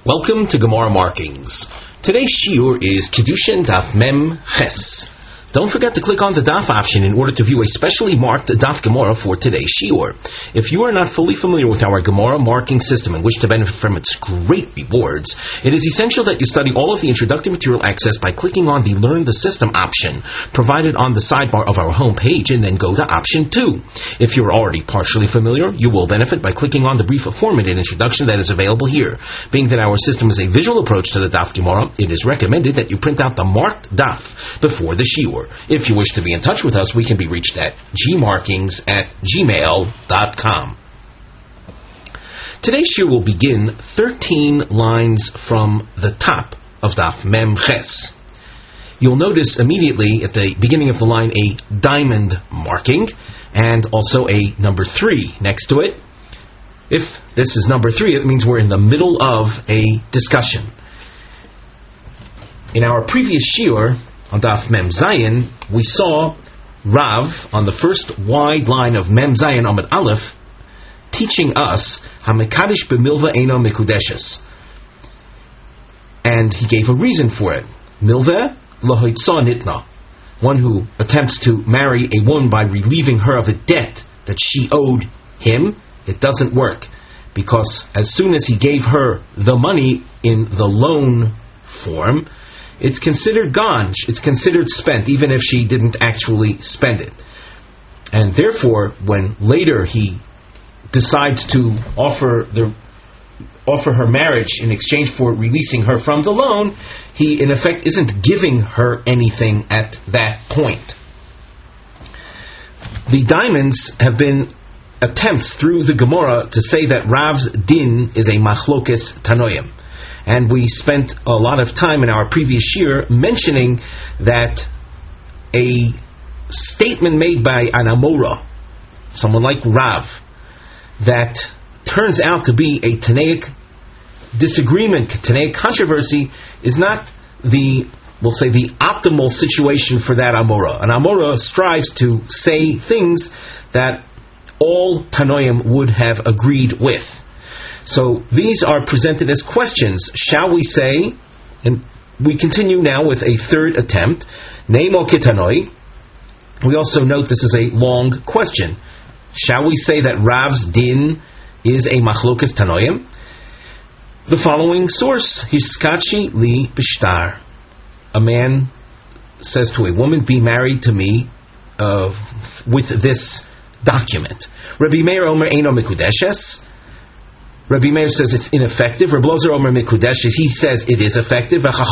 Welcome to Gemara Markings. Today's shiur is Kiddushin Daf Mem Ches. Don't forget to click on the Daf option in order to view a specially marked Daf Gemara for today's shiur. If you are not fully familiar with our Gemara marking system and wish to benefit from its great rewards, it is essential that you study all of the introductory material accessed by clicking on the Learn the System option provided on the sidebar of our home page and then go to option 2. If you are already partially familiar, you will benefit by clicking on the brief formatted introduction that is available here. Being that our system is a visual approach to the Daf Gemara, it is recommended that you print out the marked Daf before the shiur. If you wish to be in touch with us, we can be reached at gmarkings@gmail.com. Today's shiur will begin 13 lines from the top of Daf Mem Ches. You'll notice immediately at the beginning of the line a diamond marking and also a number 3 next to it. If this is number 3, it means we're in the middle of a discussion. In our previous shiur, on Daf Mem Zayin, we saw Rav, on the first wide line of Mem Zayin Amud Aleph, teaching us HaMekadish b'milva eino mekudeshes. And he gave a reason for it. Milva lohoitza nitna. One who attempts to marry a woman by relieving her of a debt that she owed him, it doesn't work. Because as soon as he gave her the money in the loan form, it's considered gone, it's considered spent, even if she didn't actually spend it. And therefore, when later he decides to offer her marriage in exchange for releasing her from the loan, he in effect isn't giving her anything at that point. The diamonds have been attempts through the Gemara to say that Rav's din is a machlokes tanoim. And we spent a lot of time in our previous shiur mentioning that a statement made by an Amora, someone like Rav, that turns out to be a Tanaic disagreement, Tanaic controversy, is not the optimal situation for that Amora. An Amora strives to say things that all Tanoim would have agreed with. So these are presented as questions. Shall we say, and we continue now with a third attempt, Neimo Kitanoi. We also note this is a long question. Shall we say that Rav's din is a machlokas tanoim? The following source, Hiskachi li bishtar. A man says to a woman, be married to me with this document. Rabbi Meir Omer Eino Mikudeshes. Rabbi Meir says it's ineffective. Rabbi Lozer Omer Mikudeshes, he says it is effective. And the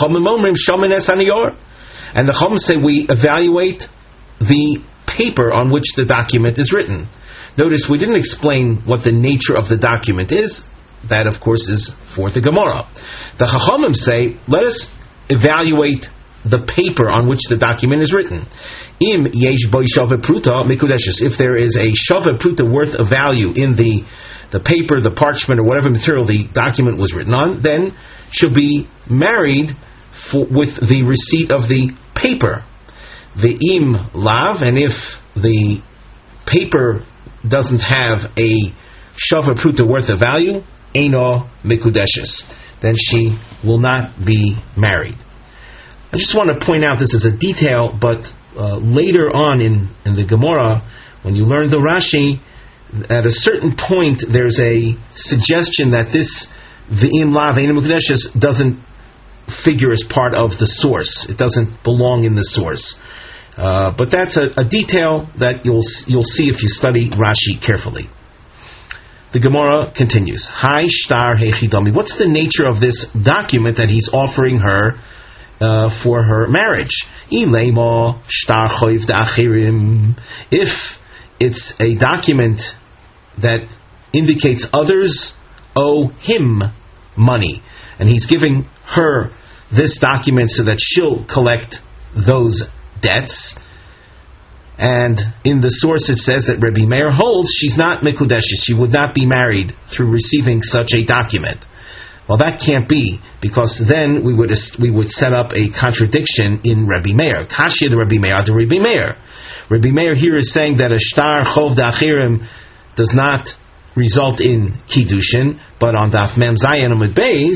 Chacham say we evaluate the paper on which the document is written. Notice we didn't explain what the nature of the document is. That, of course, is for the Gemara. The Chachamim say, let us evaluate the paper on which the document is written. Im yesh boi shava pruta mikudeshes. If there is a shava pruta worth of value in the paper, the parchment, or whatever material the document was written on, then she'll be married with the receipt of the paper. The im lav, and if the paper doesn't have a shava pruta worth of value, eino mikudeshes, then she will not be married. I just want to point out this is a detail, but later on in the Gemara, when you learn the Rashi, at a certain point there's a suggestion that this v'im lav eino mikudeshes doesn't figure as part of the source. It doesn't belong in the source. But that's a detail that you'll see if you study Rashi carefully. The Gemara continues. Hai shtar hechidami. What's the nature of this document that he's offering her for her marriage? Ilema shtar choiv da'achirim. If it's a document that indicates others owe him money, and he's giving her this document so that she'll collect those debts, and in the source it says that Rabbi Meir holds she's not mikudeshes, she would not be married through receiving such a document. Well, that can't be, because then we would set up a contradiction in Rabbi Meir. Kashya to Rabbi Meir to Rabbi Meir. Rabbi Meir here is saying that a shtar chov da'achirim does not result in kiddushin, but on Daf Mem Zayin Amud Beis,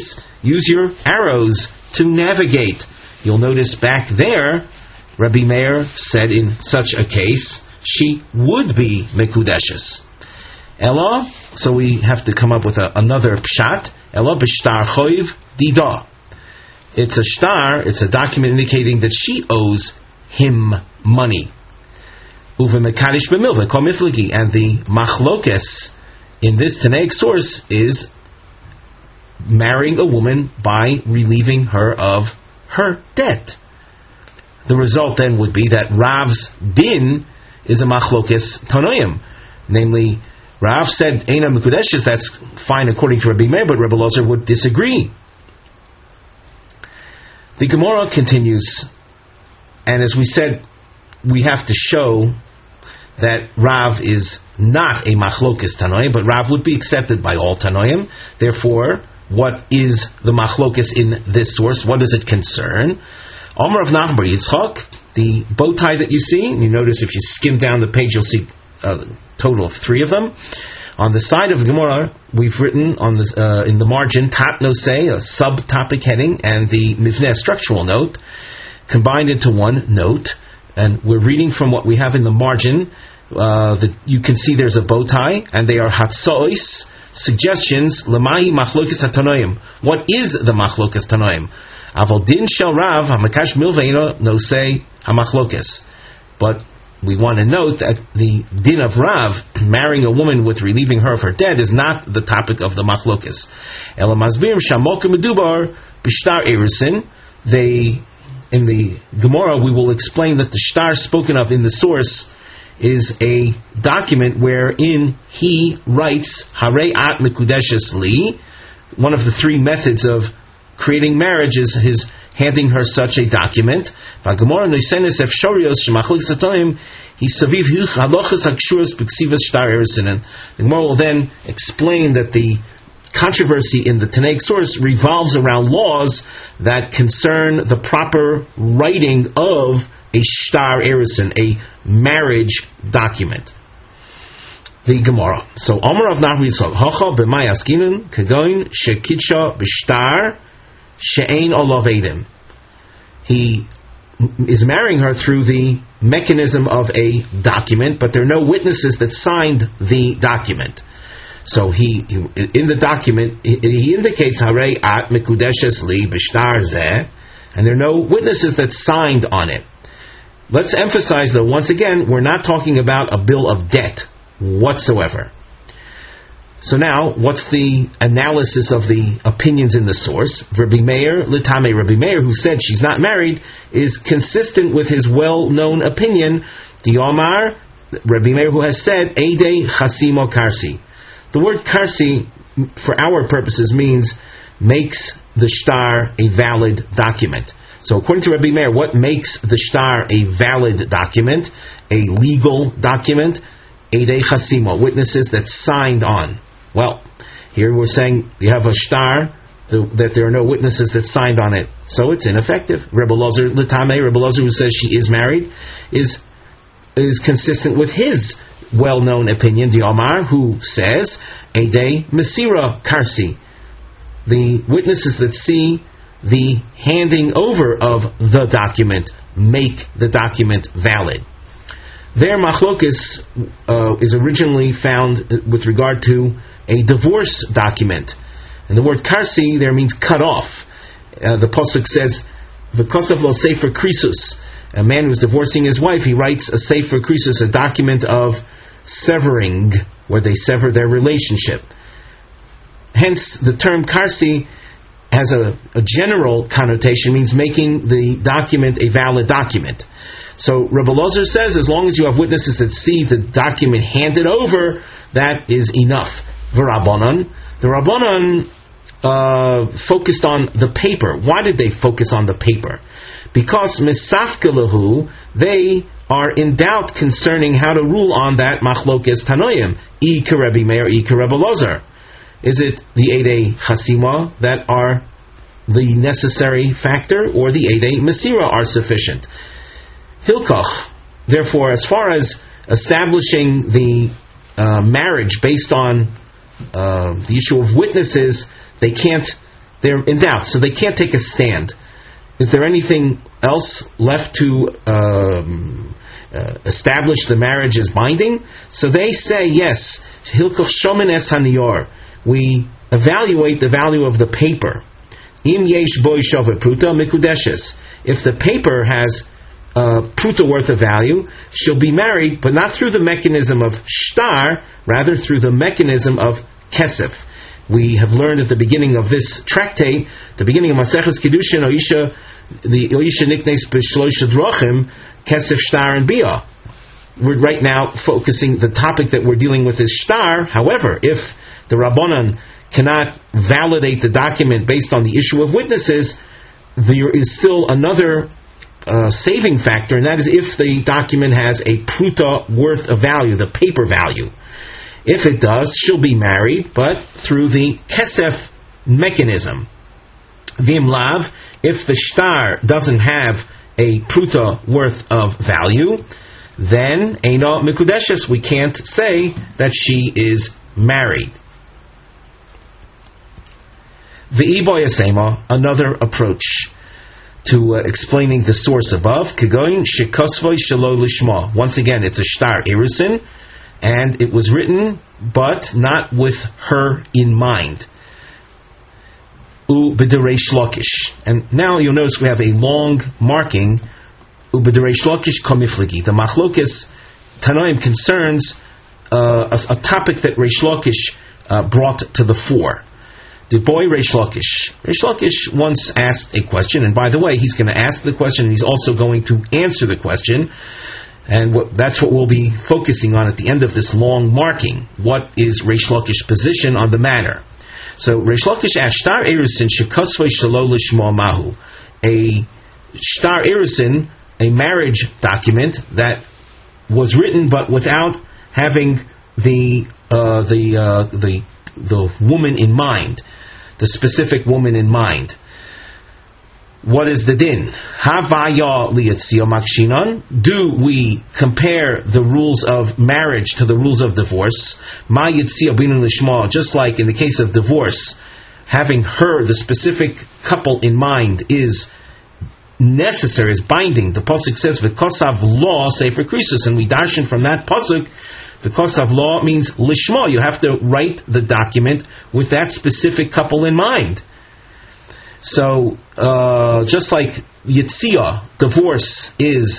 use your arrows to navigate. You'll notice back there, Rabbi Meir said in such a case, she would be Mekudeshes. Ella, so we have to come up with another pshat. Ella b'shtar choiv dida. It's a shtar, it's a document indicating that she owes him money. Uve mekadish b'milveh kol miflagi. And the machlokes in this Tanaic source is marrying a woman by relieving her of her debt. The result then would be that Rav's din is a machlokes tanoim. Namely, Rav said, Eina Mekudeshes, that's fine according to Rabbi Meir, but Rabbi Elazar would disagree. The Gemara continues, and as we said, we have to show that Rav is not a machlokes tanoim, but Rav would be accepted by all tanoim. Therefore, what is the machlokes in this source? What does it concern? Omer of Nachman bar Yitzchak, the bow tie that you see, and you notice if you skim down the page, you'll see a total of 3 of them. On the side of the Gemara, we've written on this, in the margin, Tat Nosei, a sub-topic heading, and the Mivneh structural note, combined into one note. And we're reading from what we have in the margin. You can see there's a bow tie, and they are Hatsois, suggestions, Lamahi Machlokes HaTanoim. What is the Machlokes Tanoim? Aval din shel Rav, HaMakash Milveino Nosei HaMachlokes. But we want to note that the din of Rav, marrying a woman with relieving her of her debt, is not the topic of the machlokes. Ela masbirim shamoka medubar b'shtar erusin. In the Gemara, we will explain that the shtar spoken of in the source is a document wherein he writes Harei at Mekudeshes li. One of the 3 methods of creating marriage is his handing her such a document. The Gemara will then explain that the controversy in the Tanaic source revolves around laws that concern the proper writing of a shtar erusin, a marriage document. The Gemara. So, Omer of Nachman Yitzchak, Hacha b'may askinun kagoin shekitsha b'shtar she'ein olav edim. He is marrying her through the mechanism of a document, but there are no witnesses that signed the document. So in the document, he indicates Harei at Mekudeshes li b'shtar zeh, and there are no witnesses that signed on it. Let's emphasize, though, once again, we're not talking about a bill of debt whatsoever. So now, what's the analysis of the opinions in the source? Rabbi Meir, Litame Rabbi Meir, who said she's not married, is consistent with his well-known opinion, the Omar, Rabbi Meir, who has said, Eidei Chasimo Karsi. The word Karsi, for our purposes, means makes the shtar a valid document. So according to Rabbi Meir, what makes the shtar a valid document, a legal document? Eidei Chasimo, witnesses that signed on. Well, here we're saying you have a shtar that there are no witnesses that signed on it, so it's ineffective. Rebbe Elazar Litame, Rebbe Elazar, who says she is married, is consistent with his well-known opinion, the Omar, who says Eidei Mesira Karsi, the witnesses that see the handing over of the document make the document valid. Their machlokes is originally found with regard to a divorce document. And the word karsi there means cut off. The pasuk says, "V'kosav lo sefer krisus." A man who's divorcing his wife, he writes a sefer krisus, a document of severing, where they sever their relationship. Hence, the term karsi has a general connotation, means making the document a valid document. So Rebbe Elazar says, as long as you have witnesses that see the document handed over, that is enough. The Rabbanan focused on the paper. Why did they focus on the paper? Because misafkelahu, they are in doubt concerning how to rule on that machlokes tanoim. Ika Rabbi Meir, Ika Rebbe Elazar. Is it the Eidei Chasima that are the necessary factor, or the Eidei Mesira are sufficient? Hilkach, therefore, as far as establishing the marriage based on the issue of witnesses, they can't they're in doubt, so they can't take a stand. Is there anything else left to establish the marriage as binding? So they say yes. Hilkoch shomen es hanior. We evaluate the value of the paper. Im yesh boy shove pruta mikudeshes. If the paper has pruta worth of value, she'll be married, but not through the mechanism of shtar, rather through the mechanism of kesef. We have learned at the beginning of this tractate, the beginning of Maseches Kiddushin, the Oisha Niknes B'Shlosh Drachim, Kesef, Shtar, and Bia. We're right now focusing, the topic that we're dealing with is shtar. However, if the Rabbanan cannot validate the document based on the issue of witnesses, there is still another saving factor, and that is if the document has a pruta worth of value, the paper value. If it does, she'll be married, but through the kesef mechanism. Vim lav, if the shtar doesn't have a pruta worth of value, then eina mikudeshes, we can't say that she is married. The iboy asema, another approach to explaining the source above, kegoin shekosvoy shelo lishma. Once again, it's a shtar erusin, and it was written, but not with her in mind. U b'derei shlokish. And now you'll notice we have a long marking, u b'derei shlokish komifligi. The machlokes Tanoim concerns a topic that Reish Lakish brought to the fore. The boy Reish Lakish. Reish Lakish once asked a question, and by the way, he's going to ask the question, and he's also going to answer the question. And that's what we'll be focusing on at the end of this long marking. What is Reish Lakish's position on the matter? So Reish Lakish asked, Shtar Erusin shekosvei shelo lishmo mahu. A Shtar Erusin, a marriage document that was written but without having the woman in mind, the specific woman in mind. What is the din? Havaya liyatzia makshinan. Do we compare the rules of marriage to the rules of divorce? Ma yitzia binun lishma. Just like in the case of divorce, having her, the specific couple in mind, is necessary, is binding. The pasuk says v'kosav law sefer krisus, and we darshan from that pasuk. V'kosav law means lishma. You have to write the document with that specific couple in mind. So, just like Yitzia, divorce is,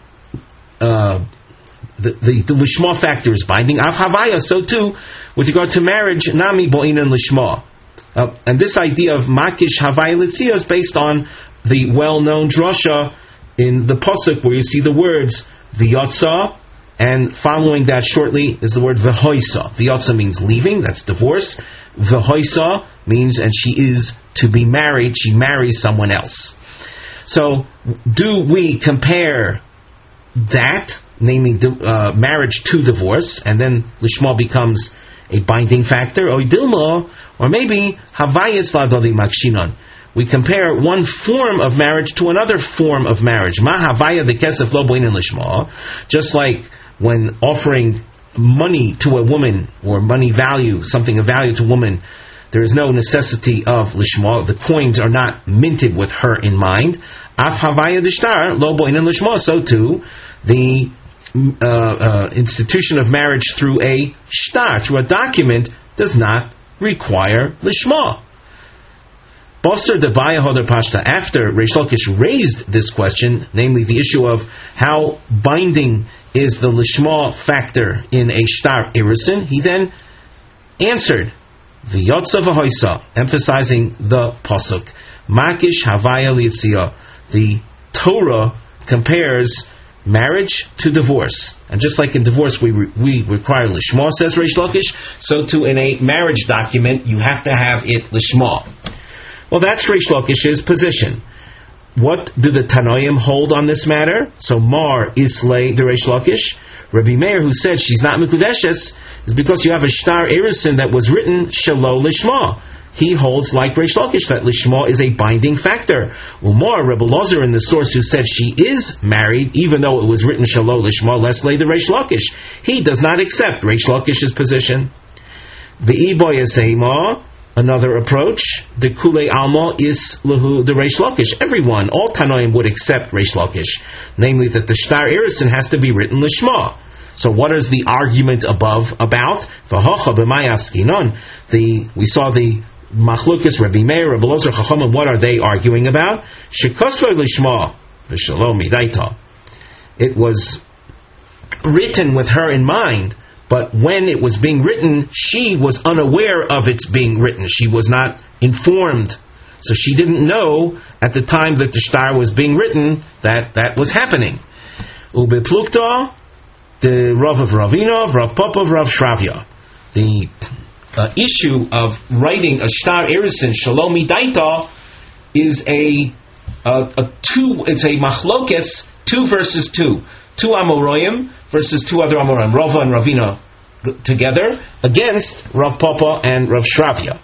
the Lishma factor is binding. Av Havaya, so too, with regard to marriage, Nami Bo'in Lishma. And this idea of Makish Havaya Litzia is based on the well-known drasha in the Pasuk where you see the words V'yotza, and following that shortly is the word V'hoisa. V'yotza means leaving, that's divorce. V'hoisa means, and she is to be married, she marries someone else. So, do we compare that, namely marriage to divorce, and then Lishma becomes a binding factor, or Dilma, or maybe Havayas Ladoli Makshinon. We compare one form of marriage to another form of marriage. Ma Havaya the Kesef Lo Boin Lishma, just like when offering money to a woman, or money value, something of value to a woman, there is no necessity of lishma. The coins are not minted with her in mind. Af havaya d'shtar lo boinen lishma. So too, the institution of marriage through a shtar, through a document, does not require lishma. Boser debaya hoder pashta. After Reish Lakish raised this question, namely the issue of how binding is the lishma factor in a shtar erusin, he then answered the Yotza v'hoisa, emphasizing the pasuk Makish Havaya Litzia. The Torah compares marriage to divorce, and just like in divorce we require lishma, says Reish Lakish, so too in a marriage document you have to have it lishma. Well, that's Reish Lakish's position. What do the Tanoim hold on this matter? So Mar Islay de Reish Lakish, Rabbi Meir, who said she's not Mikudeshes, is because you have a Shtar Erusin that was written Shelo Lishma. He holds like Reish Lakish that Lishma is a binding factor. Umar, Rebbe Lozer, in the source who said she is married, even though it was written Shelo Lishma, Leslay de Reish Lakish. He does not accept Reish Lakish's position. The Iboy Asema, Another approach, the Kulei Alma is Lahu the Reish Lakish. Everyone, all Tanoim would accept Reish Lakish, namely that the Shtar Erisin has to be written Lishma. So what is the argument above about? We saw the Machlukis, Rabbi Meir, Rabbi Lozer, Chachamim, what are they arguing about? Shekosvei Lishma, V'shalom Midaita. It was written with her in mind, but when it was being written, she was unaware of its being written. She was not informed. So she didn't know at the time that the shtar was being written that was happening. Ube Plukta, the Rav of Ravina, Rav Papa of Rav Shravya. The issue of writing a shtar erisin, Shalomi Daita, is it's a machlokes, 2 versus 2. 2 Amoraim versus 2 other Amoraim, Rava and Ravina together against Rav Papa and Rav Shravya.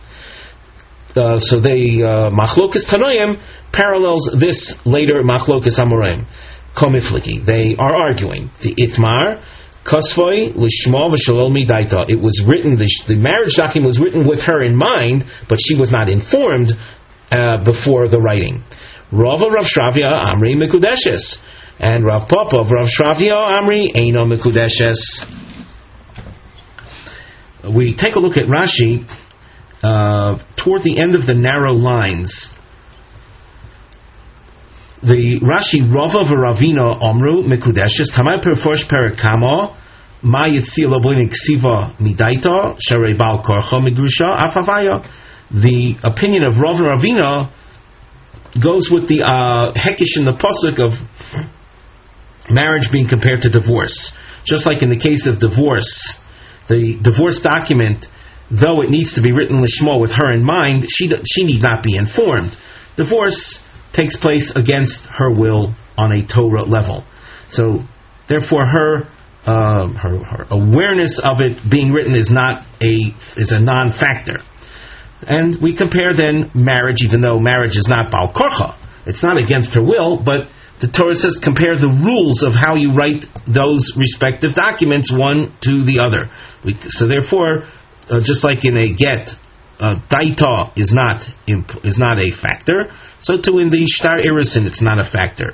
So they Machlokas Tanoim parallels this later Machlokas Amoraim. Komifliki. They are arguing the Itmar Kasvoi Lishma V'Shalol Midaita. It was written. The marriage document was written with her in mind, but she was not informed before the writing. Rava Rav Shravya Amri Mikudeshes. And Rav Papa of Rav Shravya Amri Eino Mikudeshes. We take a look at Rashi toward the end of the narrow lines. The Rashi Rava v'Ravina Omru Mikudeshes Tamai Perforsh Perakama Ma Yitzia Loboin Ksiva Midaita Sharei Bal Korcha Migrusha Afavaya. The opinion of Rava Ravina goes with the Hekish in the pasuk of marriage being compared to divorce. Just like in the case of divorce, the divorce document, though it needs to be written lishma with her in mind, she need not be informed. Divorce takes place against her will on a Torah level. So, therefore, her awareness of it being written is a non-factor. And we compare then marriage, even though marriage is not bal korcha, it's not against her will, but the Torah says compare the rules of how you write those respective documents one to the other. So therefore, just like in a get, daita is not a factor, so too in the shtar erisin it's not a factor.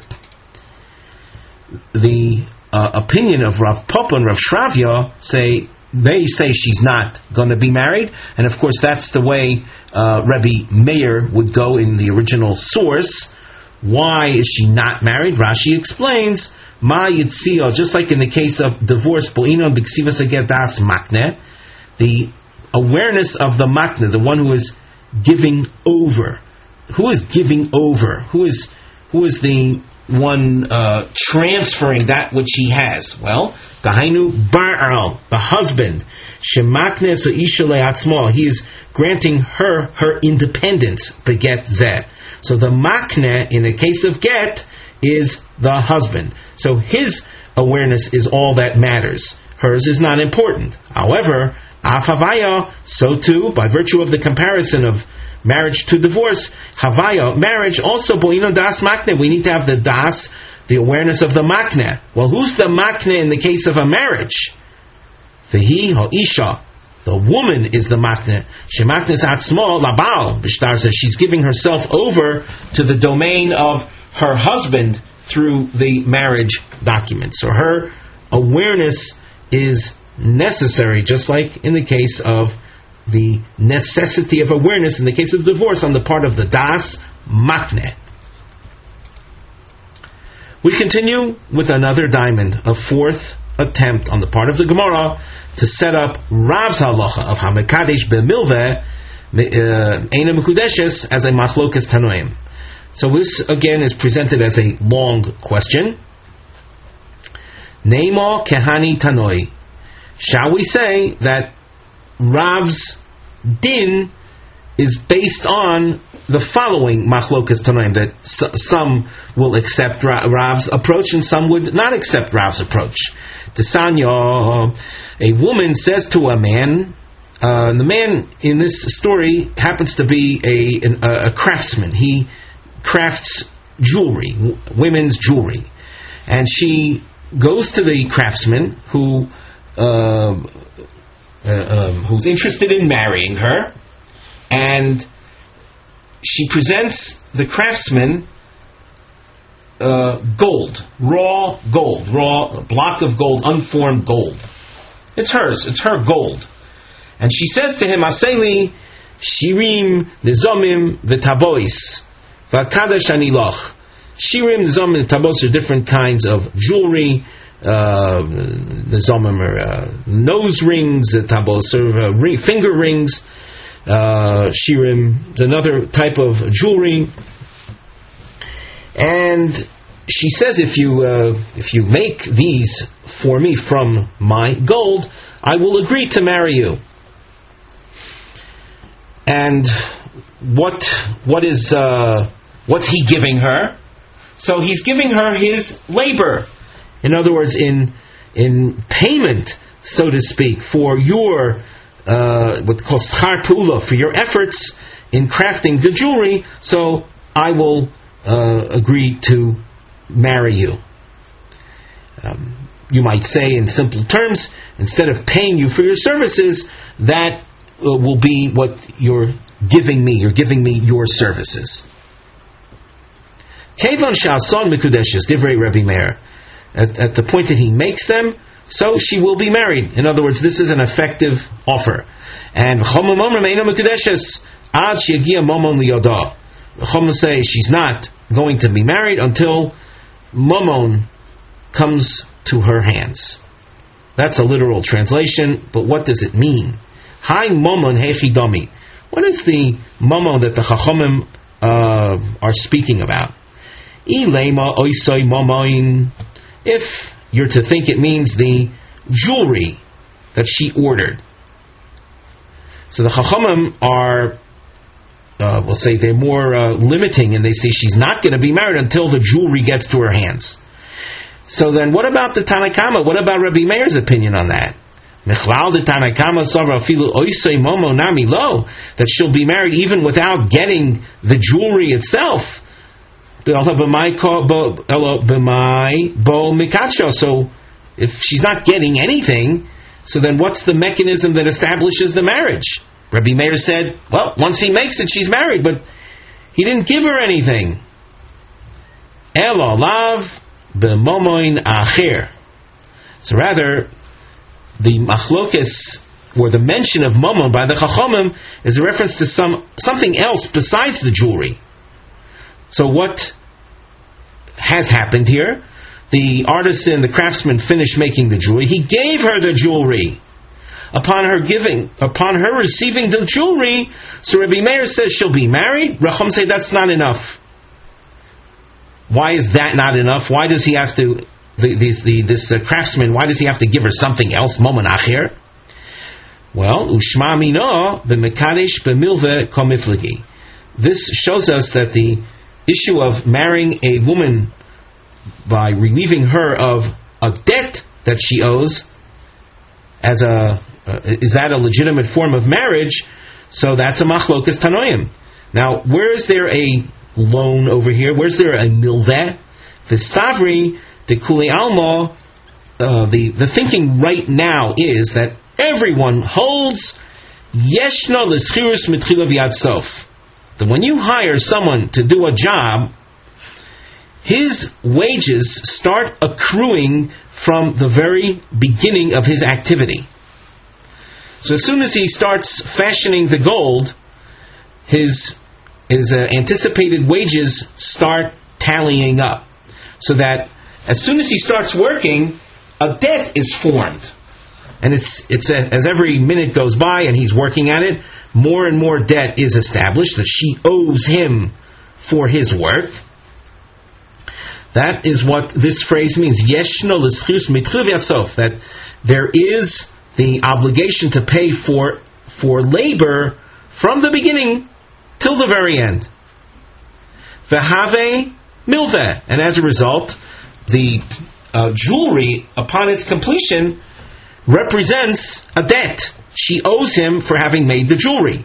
The opinion of Rav Papa and Rav Shravya they say she's not going to be married, and of course that's the way Rabbi Meir would go in the original source. Why is she not married? Rashi explains, Ma Yitzio, just like in the case of divorce, Bo'ino B'ksivas Agedas Makne, the awareness of the Makne, the one who is giving over. Who is giving over? Who is the one transferring that which he has? Well, Dahainu Ba'al, the husband, Shemakne Isha Le'atzma, he is granting her independence, beget zeh. So the makne, in the case of get, is the husband. So his awareness is all that matters. Hers is not important. However, afavaya, so too, by virtue of the comparison of marriage to divorce, havaya, marriage, also boino das makne. We need to have the das, the awareness of the makne. Well, who's the makne in the case of a marriage? Vehi ha'isha. The woman is the makne. Shemaknes atzmo labal. Bishtar says she's giving herself over to the domain of her husband through the marriage document. So her awareness is necessary, just like in the case of the necessity of awareness in the case of divorce on the part of the das makne. We continue with another diamond, a fourth attempt on the part of the Gemara to set up Rav's halacha of Hamekadesh B'milveh Eina Mekudeshes as a machlokas tanoim. So this again is presented as a long question. Neimo Kehani Tanoi. Shall we say that Rav's din is based on the following machlokas tanoim, that some will accept Rav's approach and some would not accept Rav's approach. Desanya, a woman says to a man, the man in this story happens to be a craftsman. He crafts jewelry, women's jewelry, and she goes to the craftsman who's interested in marrying her, and she presents the craftsman gold, raw block of gold, unformed gold. It's hers, it's her gold. And she says to him, Aseli shirim nizomim v'tabois v'akadosh aniloch. Shirim, nizomim, and tabos are different kinds of jewelry. Nizomim are nose rings, tabos are finger rings. Shirim is another type of jewelry. And she says, if you make these for me from my gold, I will agree to marry you. And what's he giving her? So he's giving her his labor. In other words, in payment, so to speak, for your what's called schar pula, for your efforts in crafting the jewelry. So I will agree to marry you. You might say, in simple terms, instead of paying you for your services, that will be what you're giving me. You're giving me your services. Kevon Sha'ason Mikudeshes, Divrei Rebbe Meir. At the point that he makes them, so she will be married. In other words, this is an effective offer. And Chomom Omrim Eino Mikudeshes Ad Sheyagia Momon Liyodah. Chomom say she's not going to be married until Momon comes to her hands. That's a literal translation, but what does it mean? Hai Momon Hechidomi. What is the Momon that the Chachomim are speaking about? Ilema Oisoi Momoin. If you're to think it means the jewelry that she ordered. So the Chachamim are, we'll say they're more limiting, and they say she's not going to be married until the jewelry gets to her hands. So then what about the Tanna Kama? What about Rabbi Meir's opinion on that? That she'll be married even without getting the jewelry itself. So if she's not getting anything, so then what's the mechanism that establishes the marriage? Rabbi Meir said, well, once he makes it, she's married, but he didn't give her anything. So rather, the machlokes, or the mention of momon by the chachomim, is a reference to something else besides the jewelry. So what has happened here? The artisan, the craftsman, finished making the jewelry. He gave her the jewelry. Upon her receiving the jewelry, so Rabbi Meir says she'll be married. Racham say that's not enough. Why is that not enough? Why does he have to? This craftsman, why does he have to give her something else? Momon acher. Well, ushma mino b'mekadesh b'milve komiflegi. This shows us that the issue of marrying a woman by relieving her of a debt that she owes, is that a legitimate form of marriage? So that's a machlokas tanoim. Now, where is there a loan over here? Where's there a milveh? The savri, the kuli alma, the thinking right now is that everyone holds yeshna l'schirus mitchila v'yad sof. That when you hire someone to do a job, his wages start accruing from the very beginning of his activity. So as soon as he starts fashioning the gold, his anticipated wages start tallying up. So that as soon as he starts working, a debt is formed. And it's as every minute goes by and he's working at it, more and more debt is established that she owes him for his work. That is what this phrase means. Yeshno l'schus mitchiv yasof. That there is the obligation to pay for labor from the beginning till the very end. V'have milveh. And as a result, the jewelry, upon its completion, represents a debt. She owes him for having made the jewelry.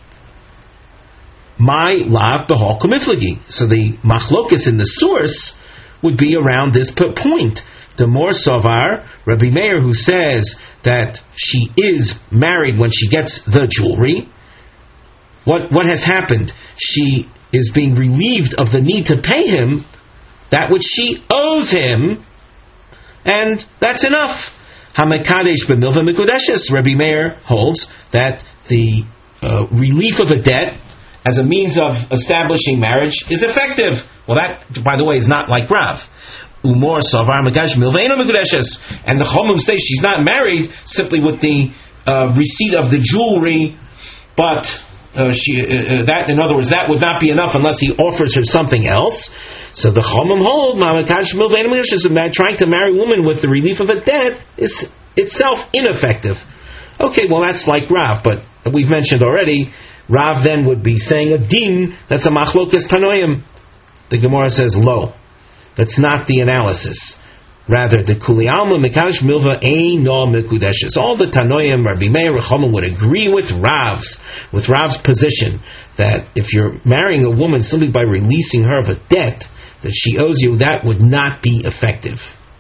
My lav b'hol kumiflagi. So the machlokus in the source would be around this point. The more Sovar, Rabbi Meir, who says that she is married when she gets the jewelry, what has happened? She is being relieved of the need to pay him that which she owes him, and that's enough. Hamekadesh b'milva mikudeshes. Rabbi Meir holds that the relief of a debt as a means of establishing marriage is effective. Well, that, by the way, is not like Rav. Umor savar mekadesh milva eino mikudeshes, and the Chomim say she's not married simply with the receipt of the jewelry, but that, in other words, that would not be enough unless he offers her something else. So the Chomim hold that trying to marry a woman with the relief of a debt is itself ineffective. Okay, well that's like Rav, but we've mentioned already, Rav then would be saying a din that's a machlokes tanoim. The Gemara says lo, that's not the analysis. Rather, the Kuli Alma Mekadosh Milva Eino Mekudeshes. All the Tanoim, Rabbi Meir, Chomim would agree with Rav's position that if you're marrying a woman simply by releasing her of a debt that she owes you, that would not be effective.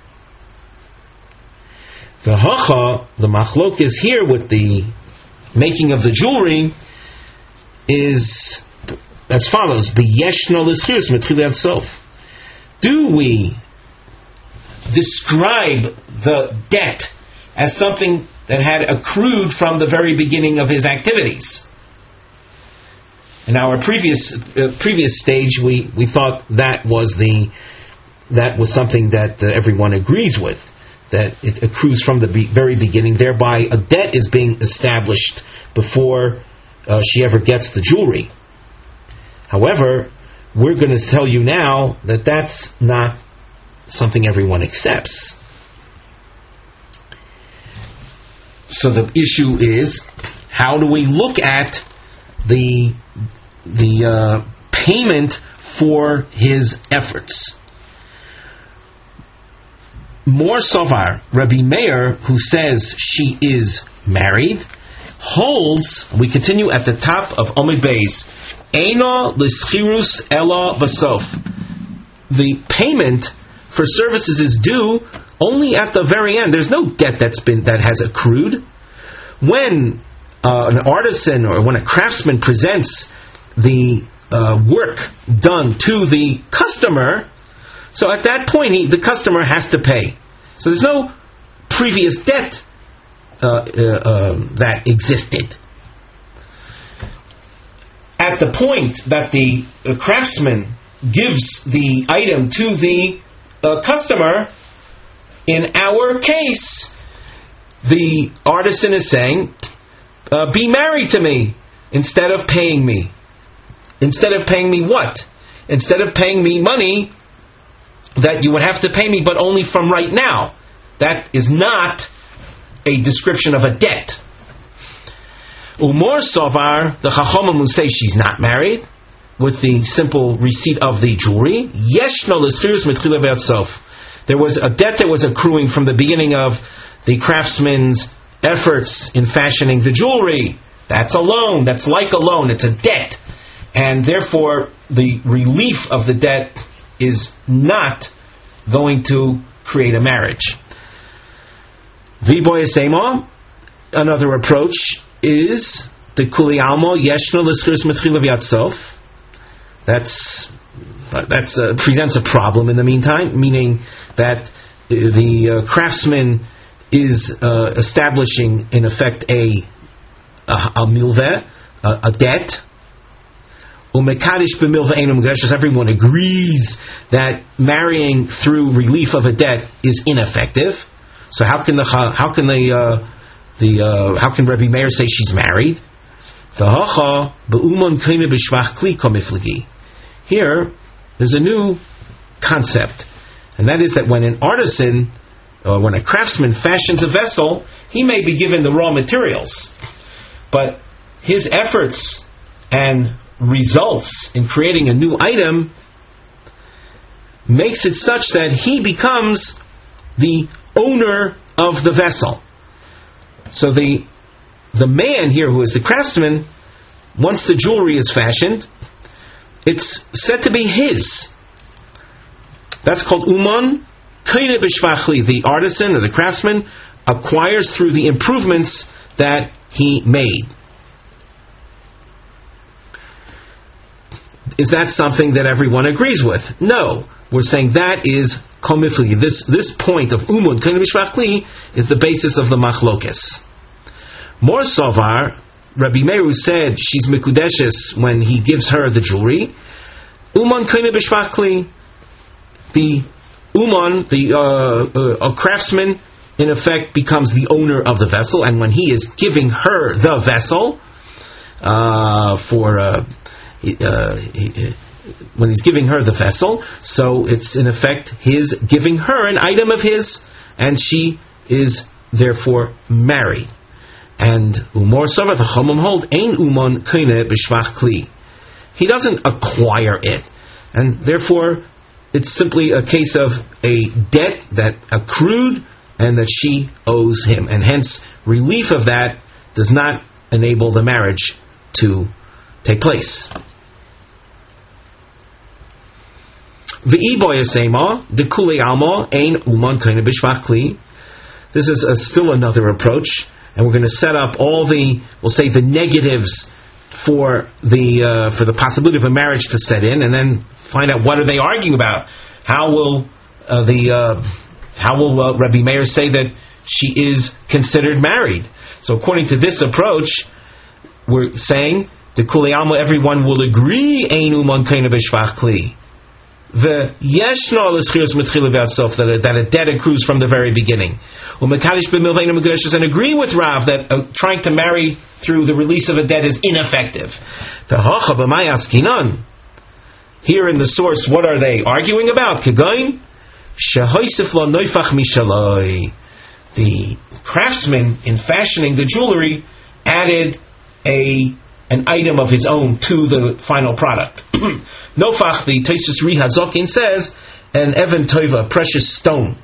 The Hacha, the Machlokes here with the making of the jewelry is as follows: B'yeshna l'schirus mitchilei ad sof. Do we describe the debt as something that had accrued from the very beginning of his activities? In our previous stage, we thought that was something that everyone agrees with, that it accrues from the very beginning. Thereby, a debt is being established before she ever gets the jewelry. However, we're going to tell you now that that's not something everyone accepts. So the issue is, how do we look at the payment for his efforts? More Sovar, Rabbi Meir, who says she is married, holds, we continue at the top of Omid Beis, Eino l'schirus ela basof. The payment for services is due only at the very end. There's no debt that has accrued. When an artisan or when a craftsman presents the work done to the customer, so at that point the customer has to pay. So there's no previous debt that existed. At the point that the craftsman gives the item to the customer, in our case, the artisan is saying, be married to me instead of paying me. Instead of paying me what? Instead of paying me money that you would have to pay me, but only from right now. That is not a description of a debt. Umor Sovar, the Chachomim who say she's not married, with the simple receipt of the jewelry. Yeshno l'schirus mitchilei ad sof. There was a debt that was accruing from the beginning of the craftsman's efforts in fashioning the jewelry. That's a loan. That's like a loan. It's a debt. And therefore, the relief of the debt is not going to create a marriage. V'boy Sema, another approach is the Kuli Almo Yeshno l'schirus mitchilei ad sof. That presents a problem in the meantime, meaning that the craftsman is establishing, in effect, a milveh, a debt. Everyone agrees that marrying through relief of a debt is ineffective. So how can Rabbi Meir say she's married? Here, there's a new concept, and that is that when an artisan, or when a craftsman fashions a vessel, he may be given the raw materials, but his efforts and results in creating a new item makes it such that he becomes the owner of the vessel. So the man here, who is the craftsman, once the jewelry is fashioned, it's said to be his. That's called Uman Kaine B'Shvachli. The artisan or the craftsman acquires through the improvements that he made. is that something that everyone agrees with? No. We're saying that is komifli. This point of umun kain b'shvach kli is the basis of the machlokes. More sovar, Rabbi Meir said she's mikudeshes when he gives her the jewelry. Uman kain b'shvach kli. The uman, a craftsman, in effect becomes the owner of the vessel, and when he is giving her the vessel when he's giving her the vessel, so it's in effect his giving her an item of his, and she is therefore married. And umor sovar, the Chomim hold, ein uman kaine b'shvach kli. He doesn't acquire it, and therefore it's simply a case of a debt that accrued and that she owes him, and hence relief of that does not enable the marriage to take place. This is still another approach, and we're going to set up all the negatives for the possibility of a marriage to set in, and then find out what are they arguing about. How will Rabbi Meir say that she is considered married? So according to this approach, we're saying the Kulei Alma, everyone will agree ein uman kaina b'shvach kli. The yeshna l'schiros mitchila v'atsof, that a debt accrues from the very beginning. Umekadish b'milveinu megudeshes, and agree with Rav that trying to marry through the release of a debt is ineffective. The hacha b'may askinan. Here in the source, what are they arguing about? Kegain shehoisif lo noifach mishaloi. The craftsman, in fashioning the jewelry, added an item of his own to the final product. Nofach, the Tosfos Ri Hazokin says, an Even Tova, a precious stone.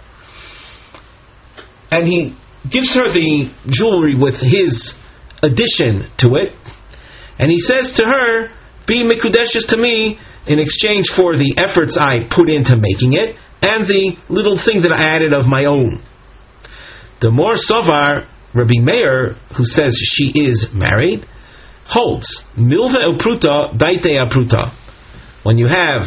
And he gives her the jewelry with his addition to it, and he says to her, be mikudeshes to me in exchange for the efforts I put into making it, and the little thing that I added of my own. The more Sovar, Rabbi Meir, who says she is married, holds milve upruta daite apruta. When you have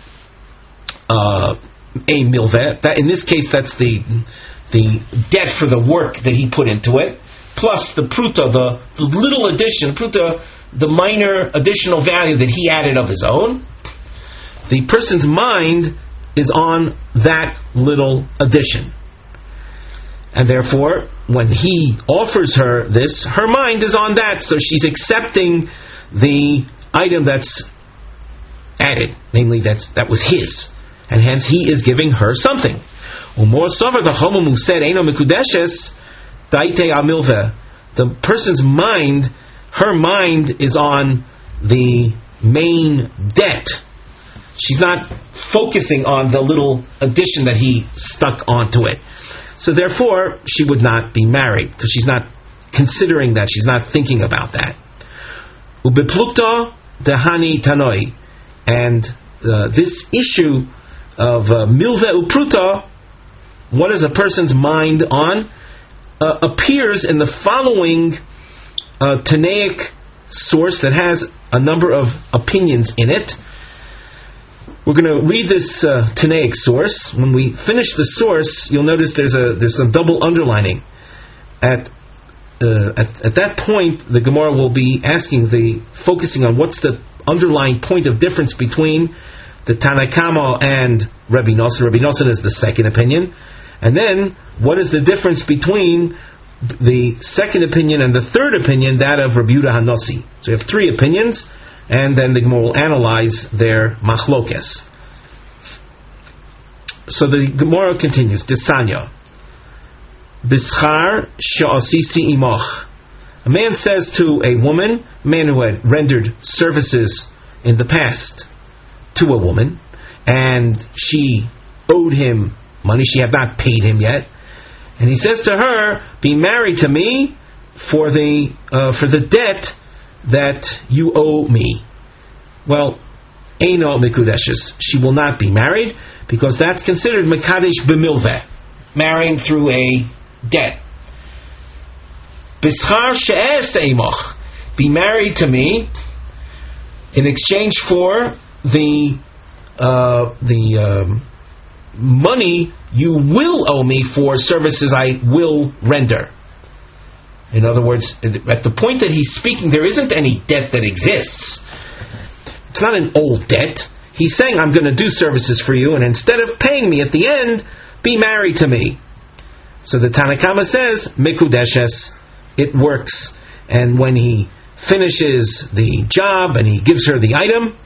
a milve, that in this case that's the debt for the work that he put into it, plus the pruta, the little addition, pruta, the minor additional value that he added of his own. The person's mind is on that little addition, and therefore, when he offers her this, her mind is on that, so she's accepting the item that's added, namely that was his, and hence he is giving her something. Umor sovar, the Chomim who said eino mikudeshes daite amilve. The person's mind, her mind is on the main debt. She's not focusing on the little addition that he stuck onto it. So therefore, she would not be married, because she's not considering that, she's not thinking about that. Ubeplukta dehani tanoi. And this issue of milve upruta, what is a person's mind on, appears in the following Tanaic source that has a number of opinions in it. We're going to read this Tanaic source. When we finish the source, you'll notice there's some double underlining. At that point, the Gemara will be focusing on what's the underlying point of difference between the Tanna Kama and Rabbi Nosson. Rabbi Nosson is the second opinion. And then, what is the difference between the second opinion and the third opinion, that of Rabbi Yehuda Hanossi? So you have three opinions, and then the Gemara will analyze their machlokes. So the Gemara continues, Desanya, Bischar she'asisi imoch. A man says to a woman, a man who had rendered services in the past to a woman, and she owed him money, she had not paid him yet, and he says to her, be married to me for the debt that you owe me. Well, eino mikudeshes, she will not be married, because that's considered mekadesh b'milveh, marrying through a debt. Bischar she'eh se'imoch, be married to me in exchange for the money you will owe me for services I will render. In other words, at the point that he's speaking, there isn't any debt that exists. It's not an old debt. He's saying, I'm going to do services for you, and instead of paying me at the end, be married to me. So the Tanna Kama says, Mikudeshes, it works. And when he finishes the job and he gives her the item,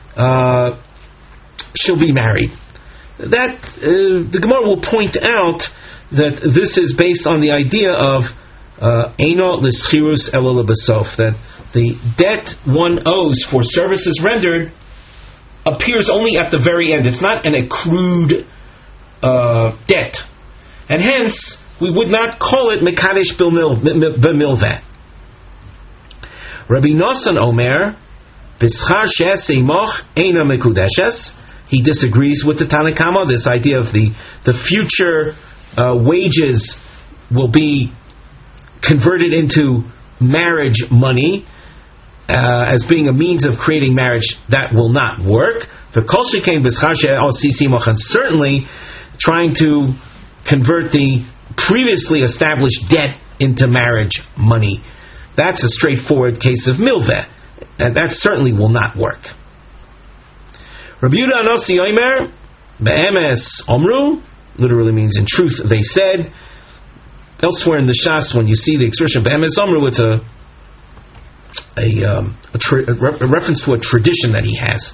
she'll be married. That the Gemara will point out that this is based on the idea of Eino l'schirus elo lebesof, that the debt one owes for services rendered appears only at the very end. It's not an accrued debt, and hence we would not call it mekadesh b'milveh. Rabbi Nosson Omer b'schar she'aseh moch eina mekudeshes. He disagrees with the Tanna Kama. This idea of the future wages will be converted into marriage money as being a means of creating marriage, that will not work. The kol shekain b'schar she'aseh moch, and certainly trying to convert the previously established debt into marriage money, that's a straightforward case of milveh, and that certainly will not work. Rabbi Yehuda Anossi Omer, be'emes omru, literally means in truth they said. Elsewhere in the Shas, when you see the expression be'emes omru, it's a reference to a tradition that he has.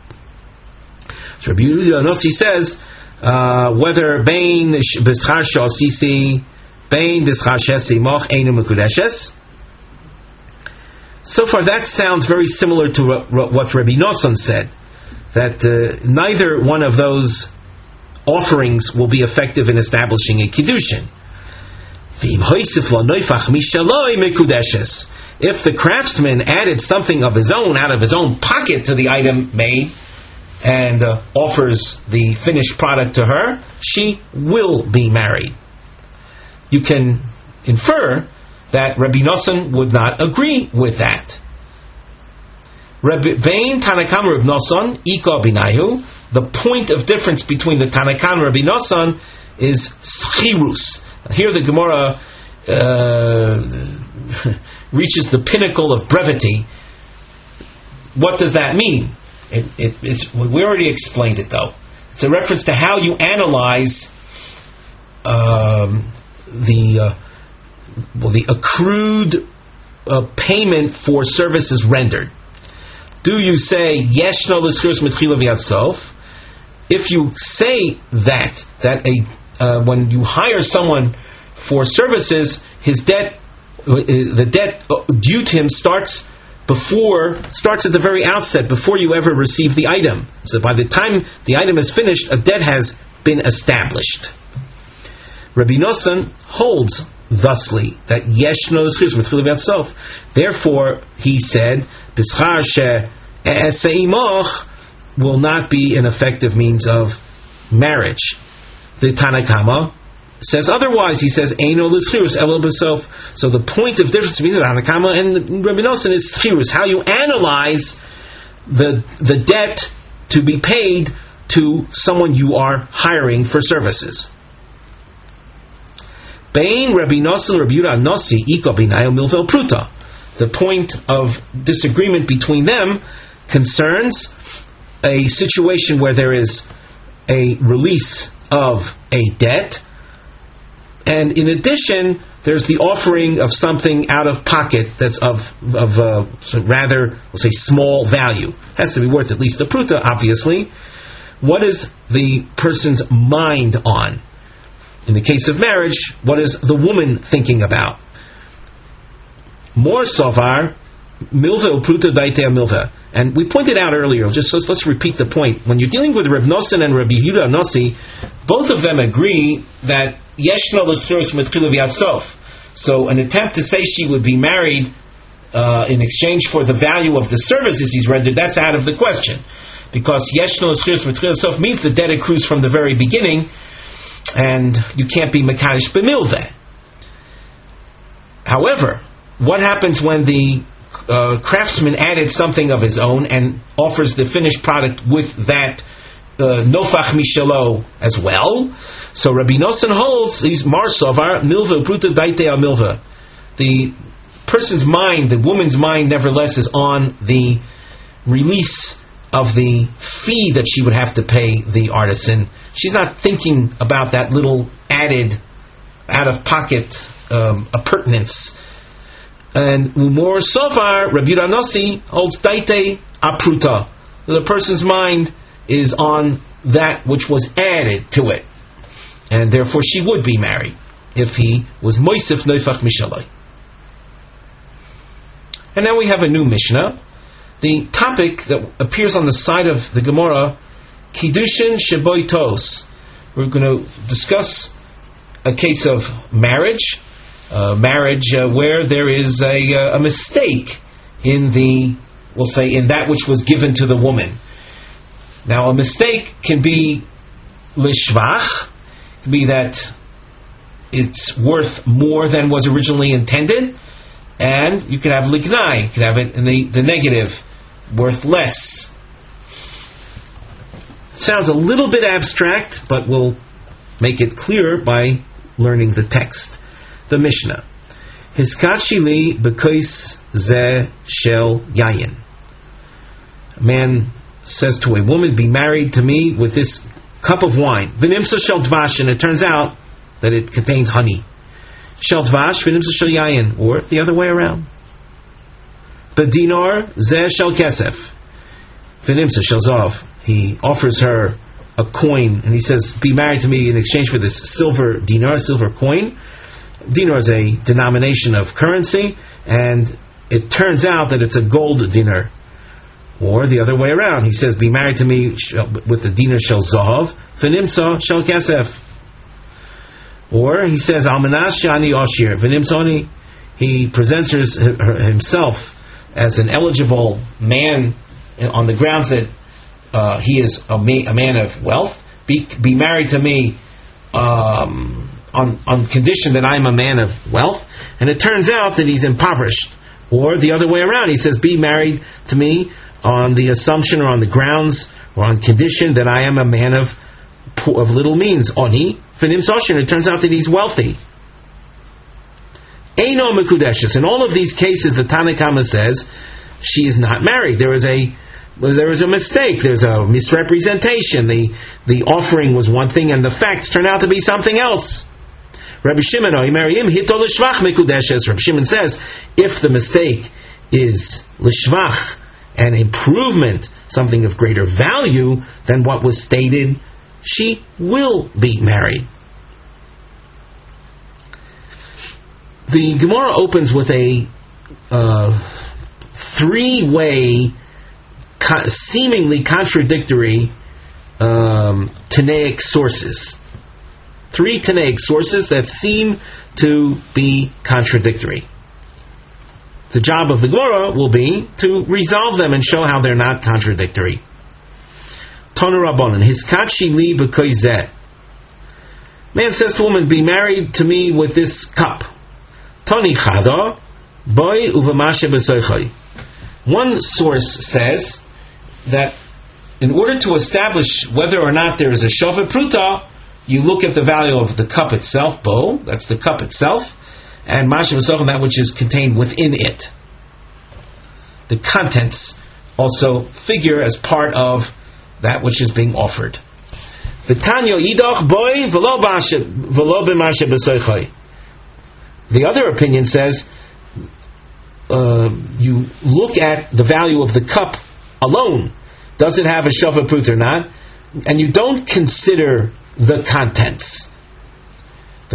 So Rabbi Yehuda Anossi says, whether bein b'schar she'asisi, bein b'schar she'aseh moch einu mekudeshes. So far, that sounds very similar to what Rabbi Nosson said, that neither one of those offerings will be effective in establishing a kiddushin. If the craftsman added something of his own, out of his own pocket, to the item made, and offers the finished product to her, she will be married. You can infer that Rabbi Nosson would not agree with that. Vein Tanna Kama Rabbi Nosson Ika Binayu. The point of difference between the Tanna Kama and Rabbi Nosson is schirus. Here the Gemara reaches the pinnacle of brevity. What does that mean? We already explained it, though. It's a reference to how you analyze the accrued payment for services rendered. Do you say yeshno l'schirus mitchila v'yatsof? If you say that when you hire someone for services, the debt due to him starts at the very outset, before you ever receive the item. So by the time the item is finished, a debt has been established. Rabbi Nosson holds thusly that yeshno l'schirus mitchila v'yatsof. Therefore, he said, b'schar she'aseh moch will not be an effective means of marriage. The Tanna Kama says otherwise. He says eino l'schirus elo b'sof. So the point of difference between the Tanna Kama and Rabbi Nosson is schirus, how you analyze the debt to be paid to someone you are hiring for services. Bein Rabbi Nosson Rabbi Yehuda Anossi Ika b'nayu milvel pruta. The point of disagreement between them concerns a situation where there is a release of a debt, and in addition, there's the offering of something out of pocket that's of rather, we'll say, small value. It has to be worth at least a pruta, obviously. What is the person's mind on? In the case of marriage, what is the woman thinking about? More sovar, milva upruta daitea milva. And we pointed out earlier, let's repeat the point. When you're dealing with Reb Nosson and Rabbi Yehuda Anossi, both of them agree that yeshno l'schirus mitchila v'yatsof. So an attempt to say she would be married in exchange for the value of the services he's rendered, that's out of the question. Because yeshno l'schirus mitchila v'yatsof means the debt accrues from the very beginning, and you can't be mekadesh b'milveh. However, what happens when the craftsman added something of his own and offers the finished product with that nofach mishalo as well. So Rabbi Nosson holds he's marsovar milva pruta daite al milva. The person's mind, the woman's mind, nevertheless, is on the release of the fee that she would have to pay the artisan. She's not thinking about that little added, out-of-pocket appurtenance. And Umor Sovar, Rabbi Nossi holds daite apruta. The person's mind is on that which was added to it, and therefore she would be married if he was moisef neifach mishalai. And now we have a new Mishnah. The topic that appears on the side of the Gemara, Kiddushin Sheboitos. We're going to discuss a case of marriage where there is a mistake in in that which was given to the woman. Now, a mistake can be lishvach, can be that it's worth more than was originally intended, and you can have lignai, you can have it in the negative, worth less. Sounds a little bit abstract, but we'll make it clearer by learning the text. The Mishnah. Hiskachi li bekois ze shel yayin. A man says to a woman, be married to me with this cup of wine. V'nimsa shel dvash, and it turns out that it contains honey. Shel dvash, v'nimsa shel yayin, or the other way around. B'dinar ze shel kesef, v'nimsa shel zav. He offers her a coin, and he says, be married to me in exchange for this silver dinar, silver coin. Dinar is a denomination of currency, and it turns out that it's a gold dinar. Or the other way around, he says, be married to me with the dinar shel zahav, v'nimsa shel kesef. Or he says, almanash shani oshir, v'nimsoni. He presents himself as an eligible man on the grounds that he is a man of wealth. Be married to me on condition that I'm a man of wealth, and it turns out that he's impoverished. Or the other way around, he says, be married to me on the assumption or on the grounds or on condition that I am a man of little means. Oni v'nim soshin, it turns out that he's wealthy. Eino mekudeshes. In all of these cases, the Tanna Kama says she is not married. There is a mistake. There's a misrepresentation. The offering was one thing, and the facts turn out to be something else. Rabbi Shimon, Rabbi Shimon says, if the mistake is lishvach, an improvement, something of greater value than what was stated, she will be married. The Gemara opens with a three-way, seemingly contradictory Tanaic sources. Three Tanaic sources that seem to be contradictory. The job of the Gemara will be to resolve them and show how they're not contradictory. Tanu Rabbanan, Hiskachi li b'koizeh. Man says to woman, be married to me with this cup. Tani chada, boy uvamashe b'soichai. One source says that in order to establish whether or not there is a shofet pruta, you look at the value of the cup itself, bo, that's the cup itself, and mashe b'soichai, that which is contained within it. The contents also figure as part of that which is being offered. V'tanyo idach boy v'lo b'mashe b'soichai. The other opinion says you look at the value of the cup alone. Does it have a shofet prut or not? And you don't consider the contents. The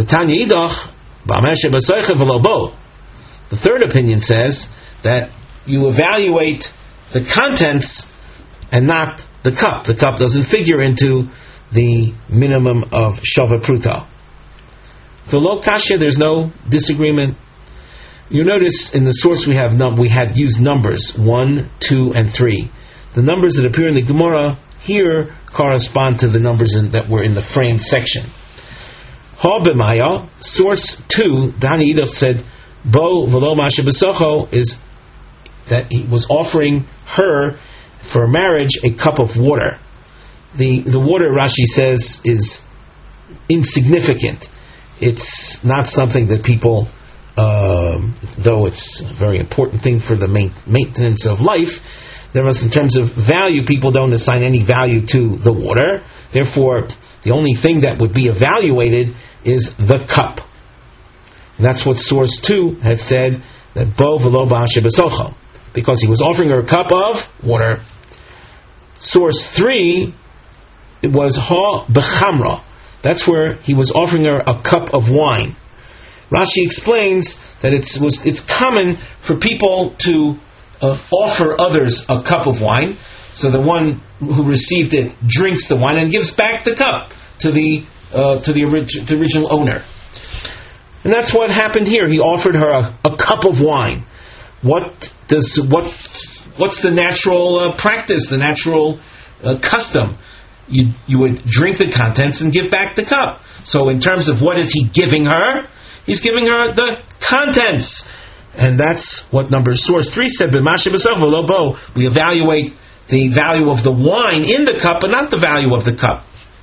third opinion says that you evaluate the contents and not the cup. The cup doesn't figure into the minimum of shofet pruta. For lo kasha, there's no disagreement. You notice in the source we had used numbers 1, 2, and 3. The numbers that appear in the Gemara here correspond to the numbers that were in the framed section. Ha b'maya, source 2, Dani Idach said, Bo v'lo mashe b'socho is that he was offering her for marriage a cup of water. The water, Rashi says, is insignificant. It's not something that people, though it's a very important thing for the maintenance of life, in terms of value, people don't assign any value to the water. Therefore, the only thing that would be evaluated is the cup. And that's what source 2 had said, that bo v'lo ba'asher b'socho, because he was offering her a cup of water. Source 3, it was ha b'chamra. That's where he was offering her a cup of wine. Rashi explains that it's common for people to offer others a cup of wine, so the one who received it drinks the wine and gives back the cup to the original owner. And that's what happened here. He offered her a cup of wine. What's the natural practice, the natural custom? You would drink the contents and give back the cup. So in terms of what is he giving her? He's giving her the contents. And that's what source 3 said, we evaluate the value of the wine in the cup, but not the value of the cup.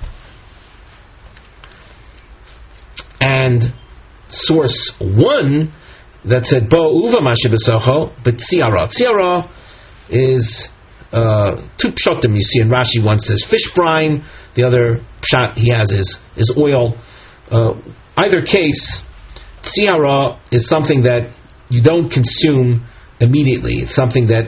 And source 1 that said, Bo uva mashe besocho, but tsiara. Tsiara is two pshatim you see in Rashi. One says fish brine, the other pshat he has is oil. Either case, tsiara is something that you don't consume immediately. It's something that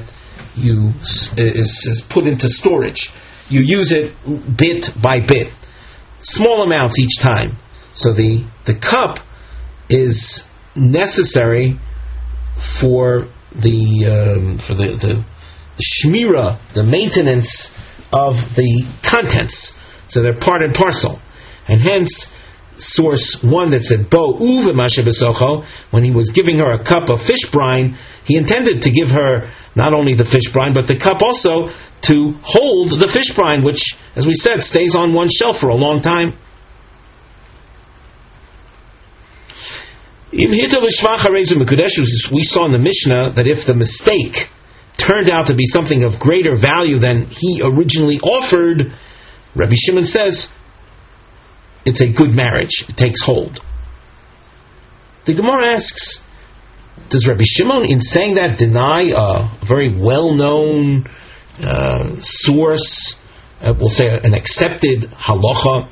is put into storage. You use it bit by bit, small amounts each time. So the cup is necessary for the shmira, the maintenance of the contents. So they're part and parcel, and hence source 1 that said bo uva mashe besocho, when he was giving her a cup of fish brine, he intended to give her not only the fish brine but the cup also to hold the fish brine, which, as we said, stays on one shelf for a long time. We saw in the Mishnah that if the mistake turned out to be something of greater value than he originally offered, Rabbi Shimon says it's a good marriage. It takes hold. The Gemara asks, does Rabbi Shimon, in saying that, deny a very well-known source, we'll say an accepted halacha?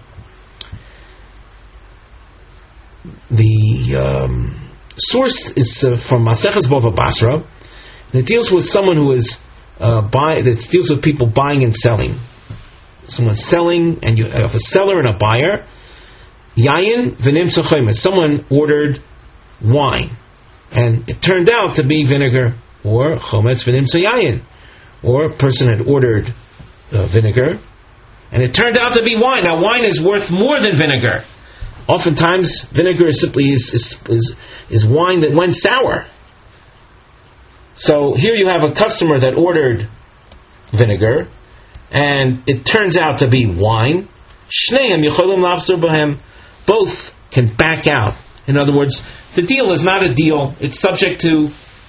The source is from Maseches Bava Basra, and it deals with someone who is it deals with people buying and selling. Someone's selling, and you have a seller and a buyer. Yayin v'nimtza chomet. Someone ordered wine, and it turned out to be vinegar, or chometz v'nimtza yayin. Or a person had ordered vinegar, and it turned out to be wine. Now, wine is worth more than vinegar. Oftentimes, vinegar is simply is wine that went sour. So here you have a customer that ordered vinegar, and it turns out to be wine. Shneim yicholim lafzer b'hem. Both can back out. In other words, the deal is not a deal. It's subject to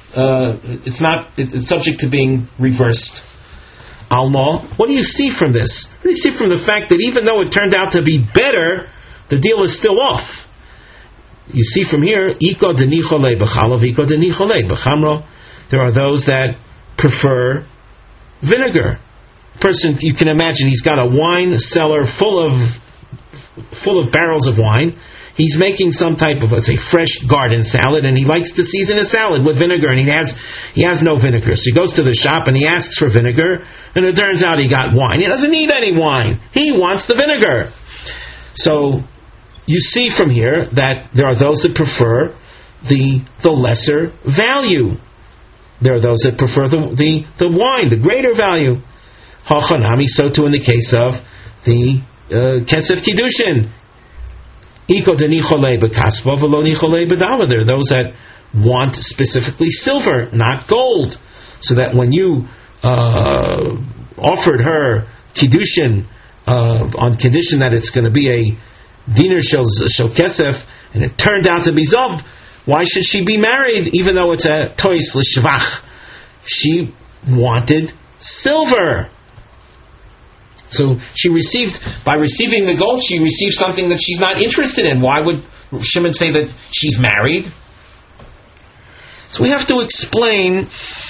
it's subject to being reversed. Alma, what do you see from this? What do you see from the fact that even though it turned out to be better, the deal is still off? You see from here, iko denichole b'chalav, iko denichole b'chamra. There are those that prefer vinegar. Person, you can imagine, he's got a wine cellar full of barrels of wine. He's making some type of, let's say, fresh garden salad, and he likes to season his salad with vinegar, and he has no vinegar. So he goes to the shop and he asks for vinegar, and it turns out he got wine. He doesn't need any wine. He wants the vinegar. So you see from here that there are those that prefer the lesser value. There are those that prefer the wine, the greater value. Hachanami, so too in the case of the Kesef Kiddushin. Iko denichole b'kaspa v'lo nichole b'dava. There are those that want specifically silver, not gold. So that when you offered her Kiddushin on condition that it's going to be a dinar shel kesef, and it turned out to be zov, why should she be married even though it's a tois l'shvach? She wanted silver. So by receiving the gold, she received something that she's not interested in. Why would Shimon say that she's married? So we have to explain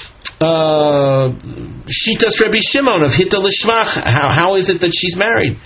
Shitas Rabbi Shimon of Hitta L'Shvach. How is it that she's married?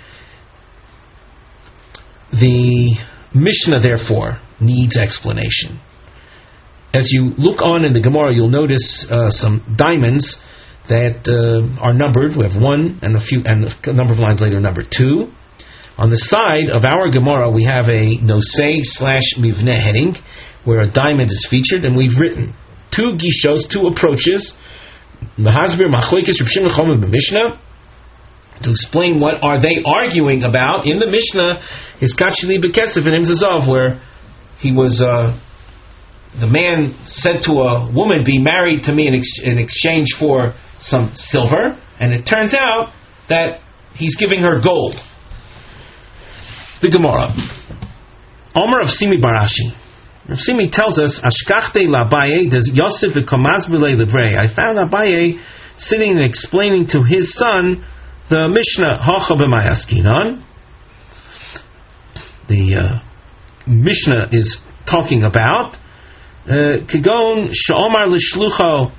The Mishnah, therefore, needs explanation. As you look on in the Gemara, you'll notice some diamonds that are numbered. We have one and a number of lines later, number 2. On the side of our Gemara, we have a nosei/mivneh heading, where a diamond is featured, and we've written 2 gishos, 2 approaches, Mahasbir Machlokes Reb Shimon Chomer b'Mishnah, to explain what are they arguing about. In the Mishnah is Kachli B'Kesef and Imzazov, where he was the man said to a woman, be married to me in exchange for some silver, and it turns out that he's giving her gold. The Gemara, Omer of Simi Barashi, Rav Simi tells us, Ashkachte l'Abaye des Yosef v'komaz b'lei levrei. I found Abaye sitting and explaining to his son the Mishnah, Hocha b'may askinon. The Mishnah is talking about Kigon she'omar l'shlucho.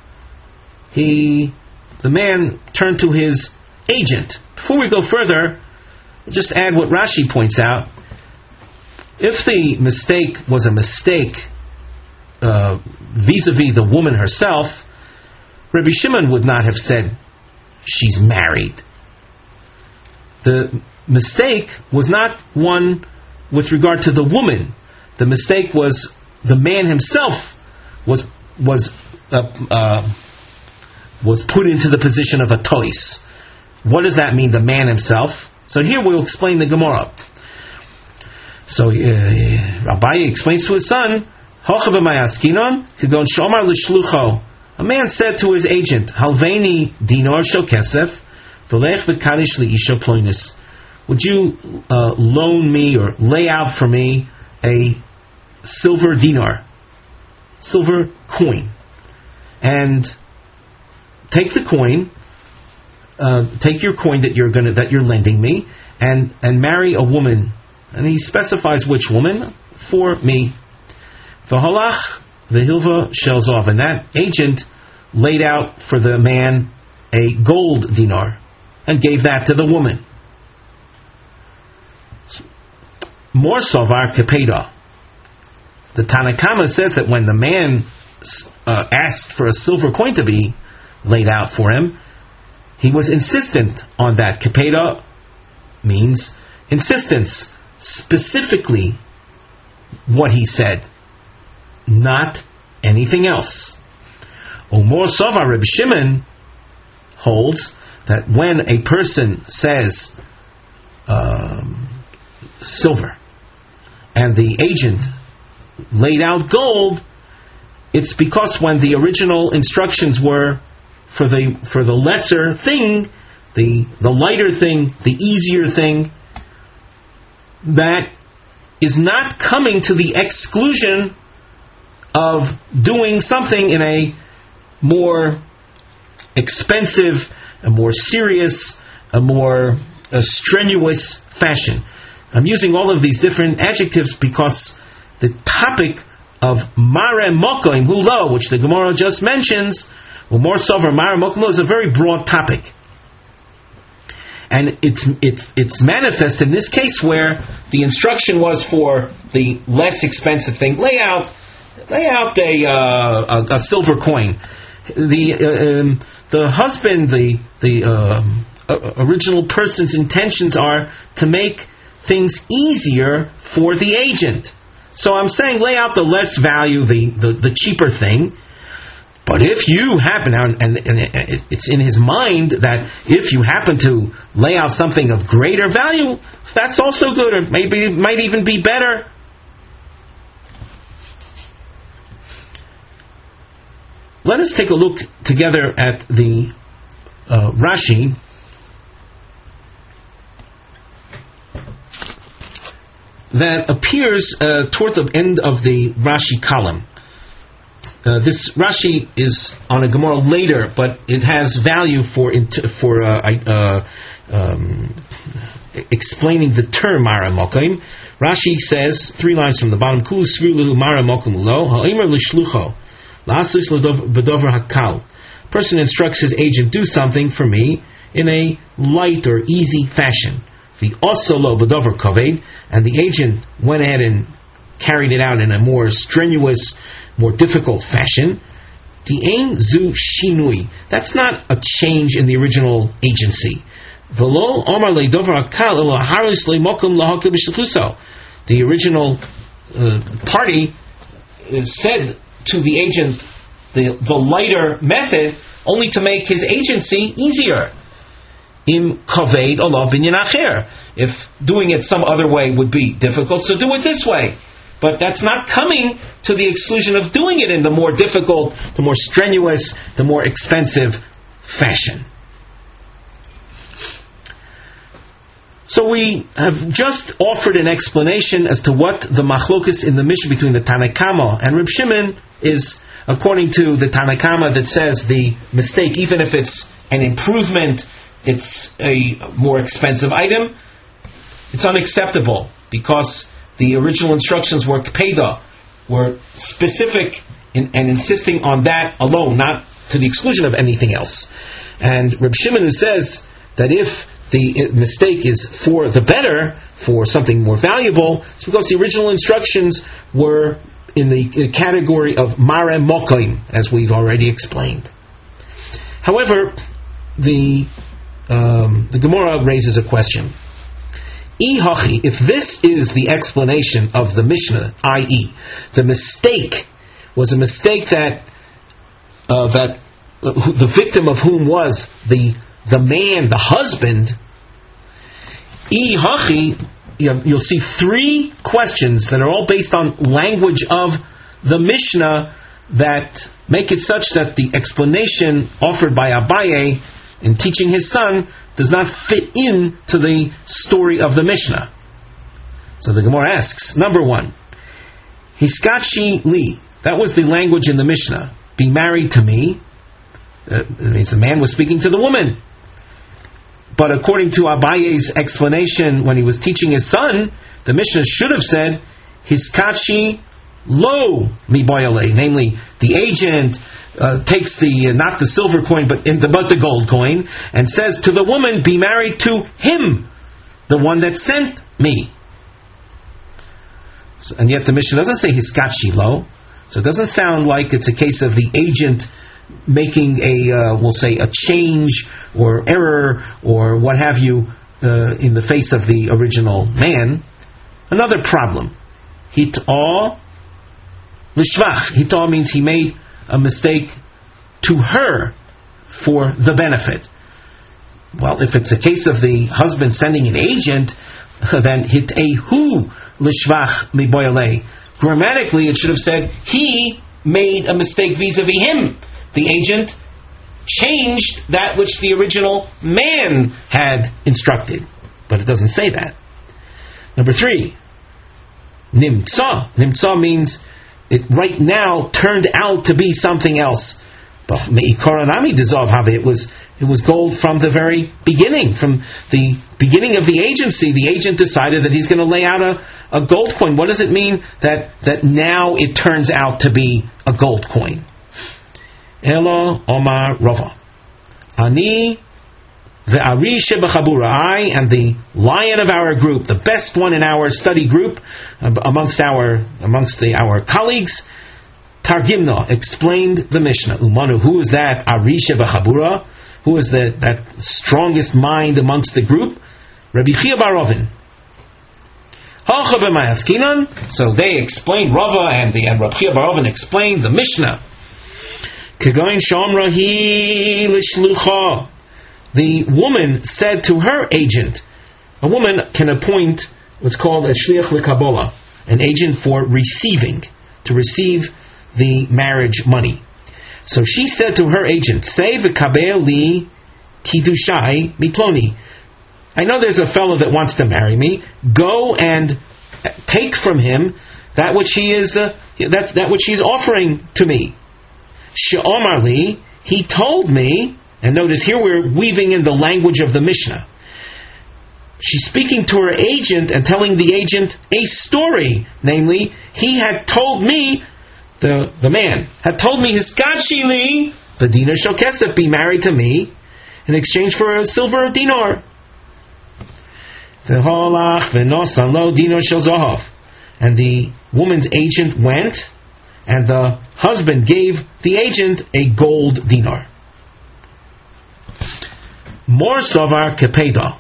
The man turned to his agent. Before we go further, just add what Rashi points out. If the mistake was a mistake vis-a-vis the woman herself, Rabbi Shimon would not have said she's married. The mistake was not one with regard to the woman. The mistake was the man himself was put into the position of a tois. What does that mean, the man himself? So here we'll explain the Gemara. So Abaye explains to his son, a man said to his agent, Halveni dinar shel kesef, v'lech v'kadish li'isha ploinus. Would you loan me or lay out for me a silver dinar, silver coin, and take the coin, take your coin that you're lending me, and marry a woman. And he specifies which woman, for me. V'halach v'hilva shelzov, and that agent laid out for the man a gold dinar and gave that to the woman. More sovar kepeda. The Tanakama says that when the man asked for a silver coin to be laid out for him, he was insistent on that. Kepeda means insistence. Specifically what he said, not anything else. Umor Sova, Reb Shimon holds that when a person says silver and the agent laid out gold, it's because when the original instructions were for the lesser thing, the lighter thing, the easier thing, that is not coming to the exclusion of doing something in a more expensive, a more serious, a more strenuous fashion. I'm using all of these different adjectives because the topic of Mare Mokoim Hulo, which the Gemara just mentions, or more sover Mare Mokoim, is a very broad topic. And it's manifest in this case where the instruction was for the less expensive thing. Lay out a silver coin. The husband, the original person's intentions are to make things easier for the agent. So I'm saying lay out the less value, the cheaper thing. But if you happen, and it's in his mind that if you happen to lay out something of greater value, that's also good, or maybe it might even be better. Let us take a look together at the Rashi. That appears toward the end of the Rashi column. This Rashi is on a Gemara later, but it has value for explaining the term Mara Mokim. Rashi says 3 lines from the bottom: Kulu Srilu Mara Mokim Ulo Ha'Imer Lishlucho La'asus Bedover Hakal. Person instructs his agent, do something for me in a light or easy fashion. The Osolo Bedover Koved, and the agent went ahead and carried it out in a more strenuous, more difficult fashion. Di'ein zu shinui. That's not a change in the original agency. V'lo omar le'dover hakal elo haris le'mokum lahakil b'shluchuso. The original party said to the agent the lighter method only to make his agency easier. Im kaved Allah binyan acher. If doing it some other way would be difficult, so do it this way. But that's not coming to the exclusion of doing it in the more difficult, the more strenuous, the more expensive fashion. So we have just offered an explanation as to what the machlokus in the Mishnah between the Tanna Kama and Reb Shimon is, according to the Tanna Kama that says the mistake, even if it's an improvement, it's a more expensive item, it's unacceptable because the original instructions were kpeda, were specific and insisting on that alone, not to the exclusion of anything else. And Reb Shimon, who says that if the mistake is for the better, for something more valuable, it's because the original instructions were in the category of mare mokim, as we've already explained. However, the Gemara raises a question. If this is the explanation of the Mishnah, i.e., the mistake was a mistake that the victim of whom was the man, the husband, you'll see 3 questions that are all based on language of the Mishnah that make it such that the explanation offered by Abaye in teaching his son does not fit in to the story of the Mishnah. So the Gemara asks, number 1, Hiskachi li, that was the language in the Mishnah, be married to me. It means the man was speaking to the woman. But according to Abaye's explanation when he was teaching his son, the Mishnah should have said, Hiskachi lo mi boyale, namely the agent takes the not the silver coin but the gold coin and says to the woman, be married to him, the one that sent me. And yet the Mishnah doesn't say hiskachi lo, so it doesn't sound like it's a case of the agent making we'll say a change or error or what have you in the face of the original man. Another problem, hit'ah lishvach. Hit'ah means he made a mistake to her for the benefit. Well, if it's a case of the husband sending an agent, then hit'ehu lishvach miboyale. Grammatically, it should have said he made a mistake vis-a-vis him. The agent changed that which the original man had instructed, but it doesn't say that. Number 3, nimtza. Nimtza means it right now turned out to be something else. But it was gold from the very beginning. From the beginning of the agency, the agent decided that he's going to lay out a gold coin. What does it mean that now it turns out to be a gold coin? Elo Omar Rava. Ani ve'ari shebachabura. I and the lion of our group, the best one in our study group, amongst our colleagues, Targimna explained the Mishnah. Umanu, who is that Ari shebachabura? Who is that strongest mind amongst the group? Rabbi Chia bar Rovin. So they explained, Rava and Rabbi Chia bar Rovin explained the Mishnah. The woman said to her agent, a woman can appoint what's called a shliach l'kabola, an agent for receiving, to receive the marriage money. So she said to her agent, say v'kabel li kidushai miploni. I know there's a fellow that wants to marry me. Go and take from him that which he is that which he's offering to me. She'omar li, he told me, and notice here we're weaving in the language of the Mishnah. She's speaking to her agent and telling the agent a story. Namely, he had told me, the man, had told me, Hiskachi li, the dinar shel kesef, be married to me in exchange for a silver dinar. V'holach v'nosan lo dinar shel zahav. And the woman's agent went, and the husband gave the agent a gold dinar. Mor savar kepeda.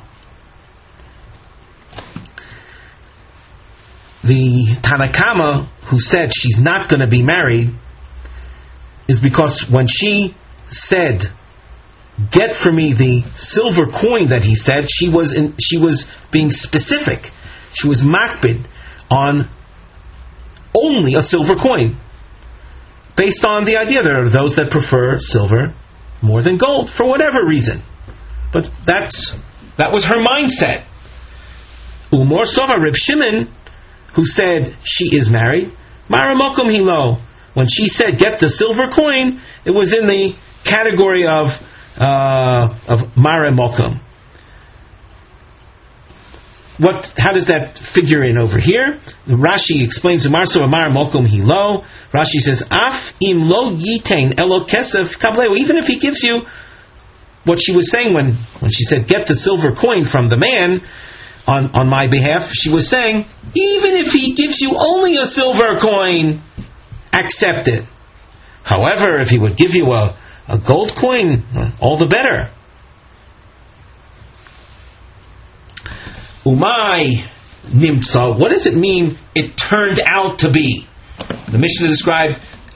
The Tanakama who said she's not going to be married is because when she said, "Get for me the silver coin," that he said, she was being specific. She was makbid on only a silver coin, based on the idea there are those that prefer silver more than gold for whatever reason. But that was her mindset. Umor Sova Reb Shimon, who said she is married, Mara Mokum Hilo. When she said get the silver coin, it was in the category of Mara Mokum. How does that figure in over here? Rashi explains Umar Sova Mara Mokum Hilo. Rashi says Af im lo yitain elo kesef kableu. Even if he gives you what she was saying when she said get the silver coin from the man on my behalf, she was saying, even if he gives you only a silver coin, accept it. However, if he would give you a gold coin, all the better. Umay nimtza, what does it mean it turned out to be? The Mishnah described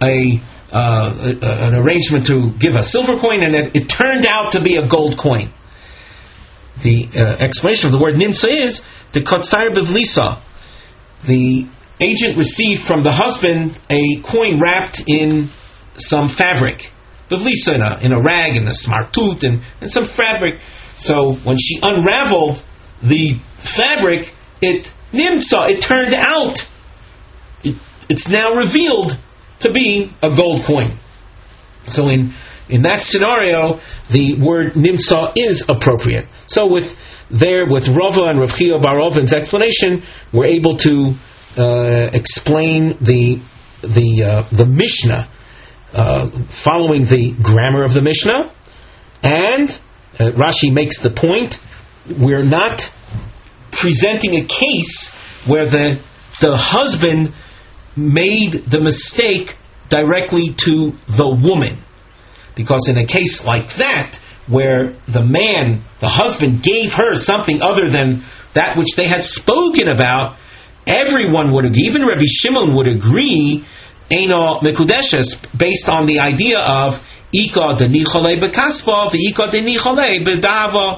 an arrangement to give a silver coin, and it turned out to be a gold coin. The explanation of the word nimtza is the kotzayr bevlisa. The agent received from the husband a coin wrapped in some fabric, bevlisa, in a rag, in a smartut, and some fabric. So when she unraveled the fabric, it turned out, it's now revealed to be a gold coin. So in that scenario, the word nimtza is appropriate. So with Rava and Rav Chia bar Oven's explanation, we're able to explain the Mishnah following the grammar of the Mishnah, and Rashi makes the point: we're not presenting a case where the husband made the mistake directly to the woman. Because in a case like that, where the husband gave her something other than that which they had spoken about, everyone would agree, even Rabbi Shimon would agree, Eino Mekudeshes, based on the idea of Ika denichole bekaspa, the Ika denichole bedava.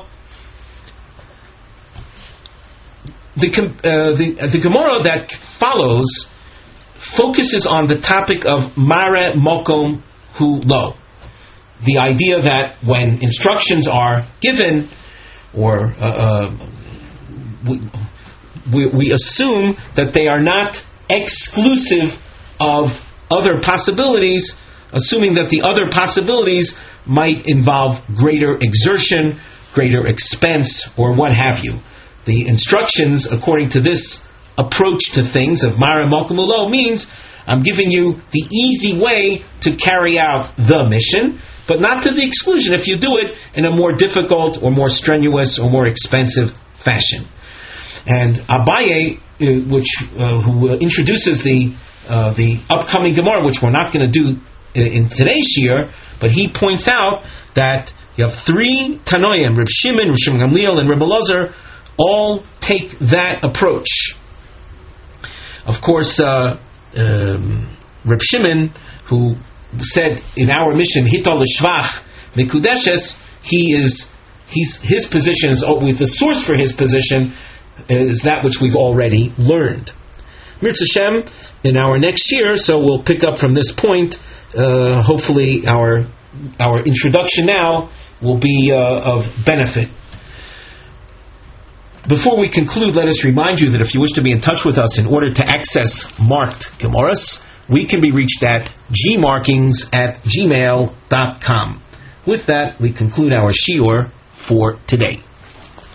The Gemara that follows focuses on the topic of Mare Mokom Hu Lo. The idea that when instructions are given, or we assume that they are not exclusive of other possibilities, assuming that the other possibilities might involve greater exertion, greater expense, or what have you. The instructions, according to this approach to things of Mara Mokum Ulo, means I'm giving you the easy way to carry out the mission, but not to the exclusion if you do it in a more difficult or more strenuous or more expensive fashion. And Abaye, who introduces the upcoming Gemara, which we're not going to do in today's year, but he points out that you have three Tanoim, Reb Shimon, Reb Shimon Gamliel, and Reb Elazar, all take that approach. Of course, Reb Shimon, who said in our mission, Hitol Shvach Mikudeshes, his position is, with the source for his position is that which we've already learned. Mirz Hashem, in our next year, so we'll pick up from this point. Hopefully, our introduction now will be of benefit. Before we conclude, let us remind you that if you wish to be in touch with us in order to access marked Gemaras, We can be reached at gmarkings@gmail.com. With that, we conclude our shiur for today.